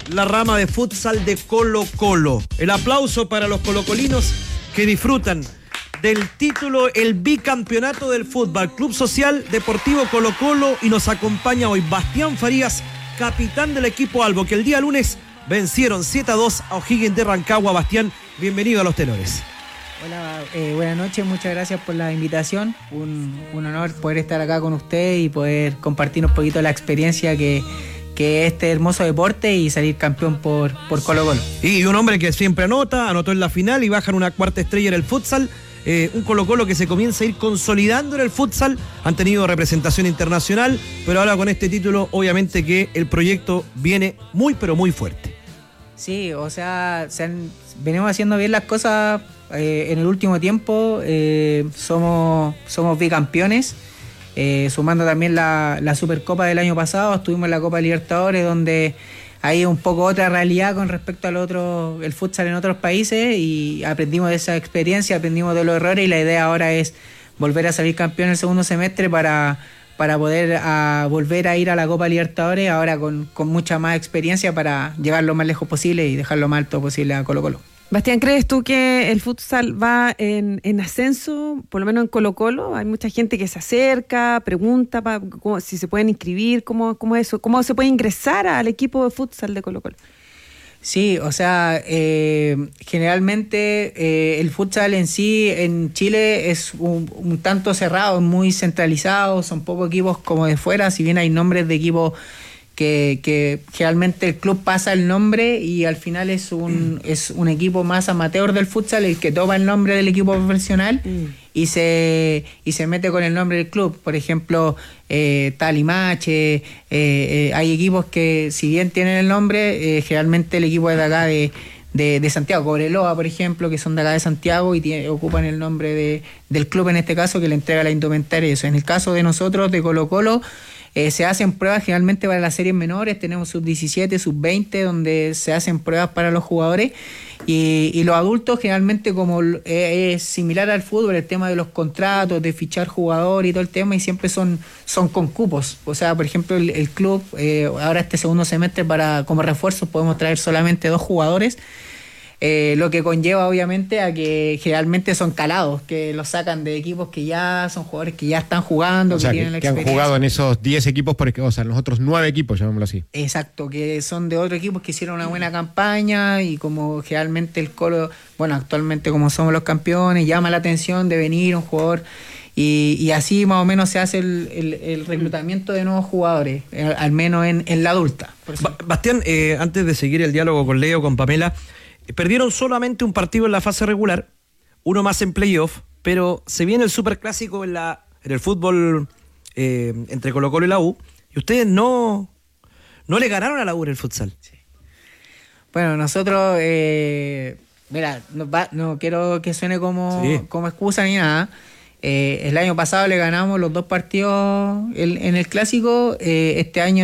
la rama de futsal de Colo-Colo. El aplauso para los colocolinos que disfrutan del título, el bicampeonato del fútbol. Club Social Deportivo Colo-Colo, y nos acompaña hoy Bastián Farías, capitán del equipo Albo, que el día lunes vencieron 7-2 a O'Higgins de Rancagua. Bastián, bienvenido a Los Tenores. Hola, buenas noches, muchas gracias por la invitación. Un honor poder estar acá con usted y poder compartir un poquito la experiencia que este hermoso deporte y salir campeón por Colo-Colo. Y un hombre que siempre anotó en la final y bajan una cuarta estrella en el futsal. Un Colo-Colo que se comienza a ir consolidando en el futsal. Han tenido representación internacional, pero ahora con este título obviamente que el proyecto viene muy pero muy fuerte. Sí, o sea, venimos haciendo bien las cosas en el último tiempo. Somos bicampeones, sumando también la Supercopa del año pasado. Estuvimos en la Copa Libertadores, donde hay un poco otra realidad con respecto al el futsal en otros países, y aprendimos de esa experiencia, aprendimos de los errores, y la idea ahora es volver a salir campeón el segundo semestre para poder volver a ir a la Copa Libertadores ahora con mucha más experiencia para llegar lo más lejos posible y dejar lo más alto posible a Colo-Colo. Bastián, ¿crees tú que el futsal va en ascenso, por lo menos en Colo-Colo? Hay mucha gente que se acerca, pregunta si se pueden inscribir, ¿cómo es eso? ¿Cómo se puede ingresar al equipo de futsal de Colo-Colo? Sí, o sea, generalmente el futsal en sí en Chile es un tanto cerrado, muy centralizado, son pocos equipos como de fuera, si bien hay nombres de equipos que generalmente el club pasa el nombre y al final es un equipo más amateur del futsal el que toma el nombre del equipo profesional y se mete con el nombre del club. Por ejemplo, Talimache, hay equipos que si bien tienen el nombre, generalmente el equipo es de acá de Santiago, Cobreloa, por ejemplo, que son de acá de Santiago y ocupan el nombre del club, en este caso, que le entrega la indumentaria. Eso. En el caso de nosotros, de Colo-Colo, se hacen pruebas generalmente para las series menores. Tenemos sub-17, sub-20, donde se hacen pruebas para los jugadores, y los adultos generalmente, como es similar al fútbol, el tema de los contratos, de fichar jugador y todo el tema, y siempre son con cupos. O sea, por ejemplo, el club ahora este segundo semestre como refuerzo podemos traer solamente 2 jugadores, lo que conlleva obviamente a que generalmente son calados, que los sacan de equipos que ya son jugadores que ya están jugando, o sea, tienen la que han jugado en esos 10 equipos, o sea, en los otros 9 equipos, llamémoslo así. Exacto, que son de otros equipos que hicieron una buena campaña, y como generalmente el Colo, bueno, actualmente como somos los campeones, llama la atención de venir un jugador, y así más o menos se hace el reclutamiento de nuevos jugadores, al menos en la adulta. Bastián, antes de seguir el diálogo con Leo, con Pamela, perdieron solamente un partido en la fase regular, uno más en playoff, pero se viene el superclásico en el fútbol entre Colo-Colo y la U, y ustedes no le ganaron a la U en el futsal. Sí. Bueno, nosotros, mira, no quiero que suene como excusa ni nada. El año pasado le ganamos los 2 partidos en el clásico, este año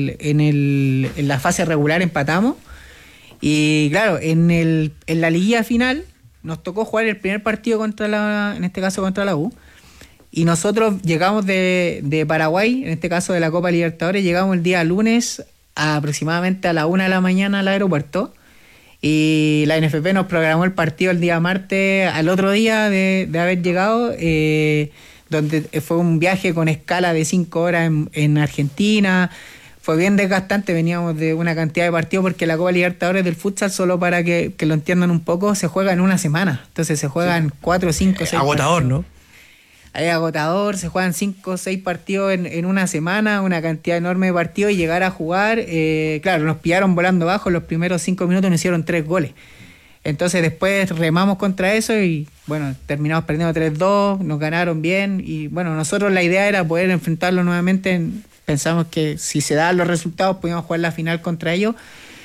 en la fase regular empatamos. Y claro, en la liguilla final nos tocó jugar el primer partido en este caso contra la U. Y nosotros llegamos de Paraguay, en este caso de la Copa Libertadores, llegamos el día lunes aproximadamente a la 1 de la mañana al aeropuerto. Y la NFP nos programó el partido el día martes, al otro día de haber llegado, donde fue un viaje con escala de 5 horas en Argentina. Fue bien desgastante, veníamos de una cantidad de partidos, porque la Copa Libertadores del futsal, solo para que lo entiendan un poco, se juega en una semana. Entonces se juegan 4, 5, 6 agotador, partidos. ¿no? Es agotador, se juegan 5 o 6 partidos en una semana, una cantidad enorme de partidos, y llegar a jugar, claro, nos pillaron volando bajo, los primeros 5 minutos nos hicieron 3 goles. Entonces después remamos contra eso y bueno, terminamos perdiendo 3-2, nos ganaron bien, y bueno, nosotros la idea era poder enfrentarlo nuevamente. Pensamos que si se daban los resultados podíamos jugar la final contra ellos.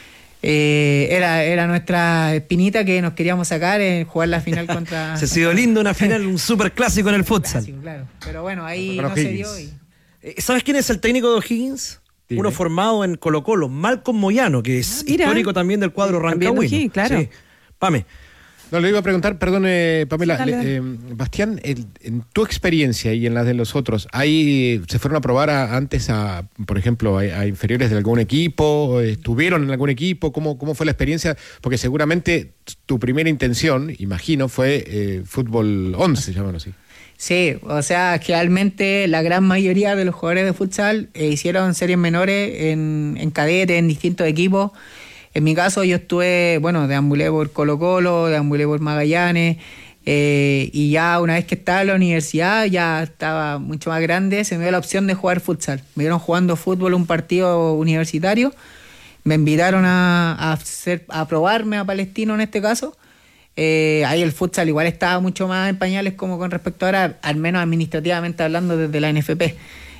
Era nuestra espinita que nos queríamos sacar, jugar la final contra... Se ha sido lindo una final, un superclásico en el futsal. Clásico, claro. Pero bueno, ahí no se dio. ¿Sabes quién es el técnico de O'Higgins? Dime. Uno formado en Colo-Colo, Malcolm Moyano, que es histórico también del cuadro rancagüino. Claro. Sí. Pame. No, le iba a preguntar, perdón, Pamela, Dale. Bastián, en tu experiencia y en la de los otros, ¿se fueron a probar antes por ejemplo, a inferiores de algún equipo? ¿Estuvieron en algún equipo? ¿Cómo fue la experiencia? Porque seguramente tu primera intención, imagino, fue fútbol 11, llamémoslo así. Sí, o sea, realmente la gran mayoría de los jugadores de futsal hicieron series menores en cadete, en distintos equipos. En mi caso yo estuve, deambulé por Colo-Colo, deambulé por Magallanes, y ya una vez que estaba en la universidad, ya estaba mucho más grande, se me dio la opción de jugar futsal. Me vieron jugando fútbol un partido universitario, me invitaron a probarme a Palestino en este caso. Ahí el futsal igual estaba mucho más en pañales como con respecto a ahora, al menos administrativamente hablando desde la NFP.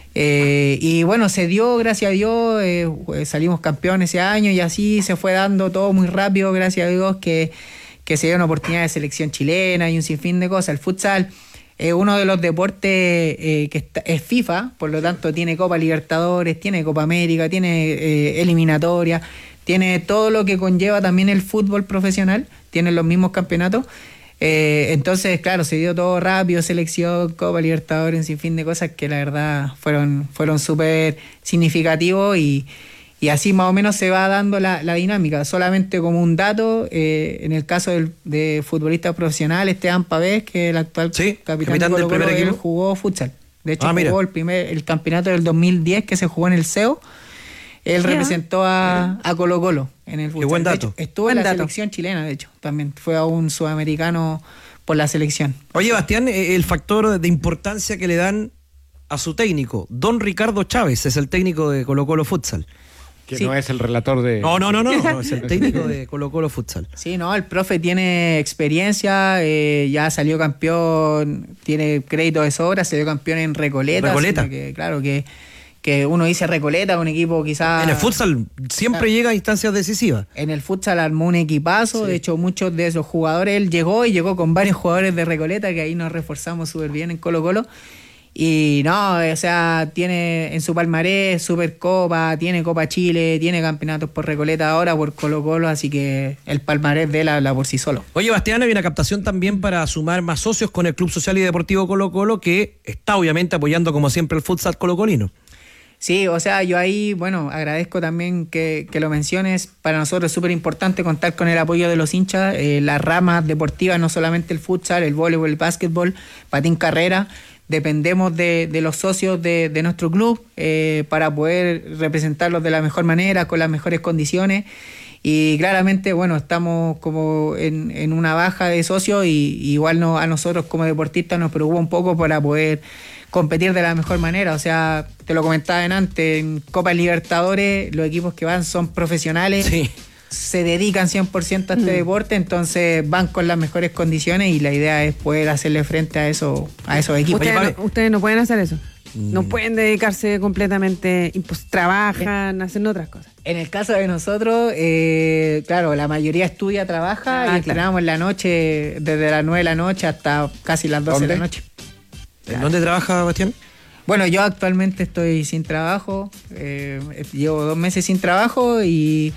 Y bueno, se dio, gracias a Dios, salimos campeones ese año y así se fue dando todo muy rápido, gracias a Dios, que se dio una oportunidad de selección chilena y un sinfín de cosas. El futsal es uno de los deportes que es FIFA, por lo tanto tiene Copa Libertadores, tiene Copa América, tiene eliminatoria, tiene todo lo que conlleva también el fútbol profesional, tiene los mismos campeonatos. Entonces, claro, se dio todo rápido, selección, Copa Libertadores, un sinfín de cosas que la verdad fueron súper significativos y así más o menos se va dando la dinámica. Solamente como un dato, en el caso de futbolista profesional, Esteban Pavés, que es el actual capitán de Colo-Colo, primer equipo, él jugó futsal. De hecho, mira, jugó el campeonato del 2010 que se jugó en el CEO. Él representó a Colo-Colo en el futsal. Qué buen dato. De hecho, estuvo en la selección chilena, de hecho, también. Fue a un sudamericano por la selección. Oye, Bastián, el factor de importancia que le dan a su técnico, don Ricardo Chávez, es el técnico de Colo-Colo Futsal. Que sí. no es el relator de... No, es el técnico de Colo-Colo Futsal. Sí, no, el profe tiene experiencia, ya salió campeón, tiene crédito de sobra, salió campeón en Recoleta. Que, claro, que uno dice Recoleta, un equipo quizás... En el futsal siempre llega a instancias decisivas. En el futsal armó un equipazo, de hecho muchos de esos jugadores, él llegó con varios jugadores de Recoleta, que ahí nos reforzamos súper bien en Colo-Colo. Y no, o sea, tiene en su palmarés Supercopa, tiene Copa Chile, tiene campeonatos por Recoleta ahora, por Colo-Colo, así que el palmarés de él habla por sí solo. Oye, Bastián, hay una captación también para sumar más socios con el Club Social y Deportivo Colo-Colo, que está obviamente apoyando como siempre el futsal colocolino. Sí, o sea, yo ahí, agradezco también que lo menciones. Para nosotros es súper importante contar con el apoyo de los hinchas, las ramas deportivas, no solamente el futsal, el voleibol, el básquetbol, patín carrera. Dependemos de los socios de nuestro club para poder representarlos de la mejor manera, con las mejores condiciones. Y claramente, estamos como en una baja de socios y igual a nosotros como deportistas nos preocupa un poco para poder competir de la mejor manera. O sea, te lo comentaba antes, en Copa Libertadores los equipos que van son profesionales, sí, se dedican 100% a este deporte, entonces van con las mejores condiciones y la idea es poder hacerle frente a esos equipos. Ustedes no pueden hacer eso. No pueden dedicarse completamente, trabajan, hacen otras cosas. En el caso de nosotros, claro, la mayoría estudia, trabaja y entrenamos en la noche, desde las 9 de la noche hasta casi las 12 de la noche. ¿En dónde trabaja, Bastián? Bueno, yo actualmente estoy sin trabajo, llevo 2 meses sin trabajo y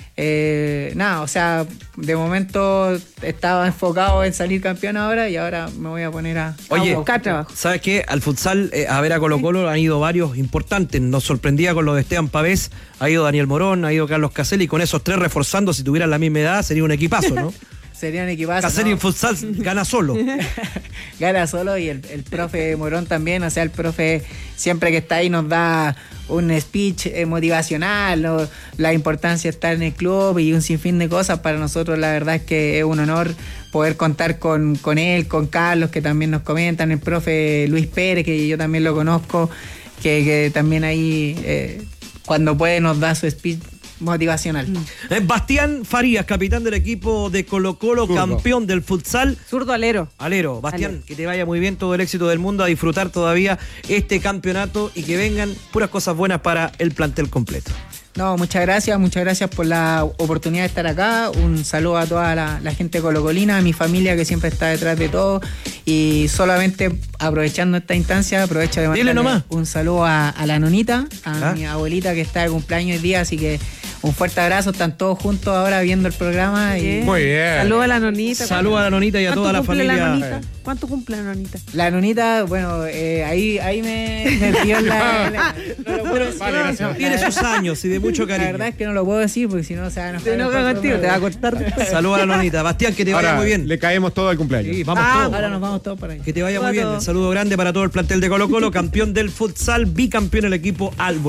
o sea, de momento estaba enfocado en salir campeón ahora y ahora me voy a poner a buscar trabajo. ¿Sabes qué? Al futsal, a ver a Colo-Colo han ido varios importantes. Nos sorprendía con lo de Esteban Pavés, ha ido Daniel Morón, ha ido Carlos Caselli, y con esos 3 reforzando, si tuvieran la misma edad, sería un equipazo, ¿no? Sería un equipazo. Caselli en futsal gana solo. Gana solo y el profe Morón también, o sea, el profe siempre que está ahí nos da un speech motivacional, la importancia de estar en el club y un sinfín de cosas. Para nosotros la verdad es que es un honor poder contar con él, con Carlos, que también nos comentan, el profe Luis Pérez, que yo también lo conozco, que también ahí cuando puede nos da su speech motivacional. Bastián Farías, capitán del equipo de Colo-Colo, campeón del futsal. Zurdo alero. Bastián, que te vaya muy bien, todo el éxito del mundo, a disfrutar todavía este campeonato y que vengan puras cosas buenas para el plantel completo. No, muchas gracias por la oportunidad de estar acá. Un saludo a toda la gente colocolina, a mi familia que siempre está detrás de todo. Y solamente aprovechando esta instancia, aprovecho de mandarle un saludo a la nonita, a mi abuelita que está de cumpleaños hoy día, así que Un fuerte abrazo, están todos juntos ahora viendo el programa. Bien. Muy bien. Saludos a la nonita. Saludos a la nonita y a toda la ¿Cuánto cumple familia. nonita? ¿Cuánto cumple la nonita? La nonita, bueno, ahí me dio no lo puedo decir. Vale, gracias. Tiene sus años y de mucho La cariño. verdad es que no lo puedo decir porque si no se van a Se enoja contigo, te va a cortar. Saludos a la nonita. Bastián, que te vaya Ahora muy bien. le caemos todo al cumpleaños. Sí, vamos Ah, todos. Ahora nos vamos todos para ahí. Que te vaya muy bien. Un saludo grande para todo el plantel de Colo Colo, campeón del futsal, bicampeón el equipo Albo.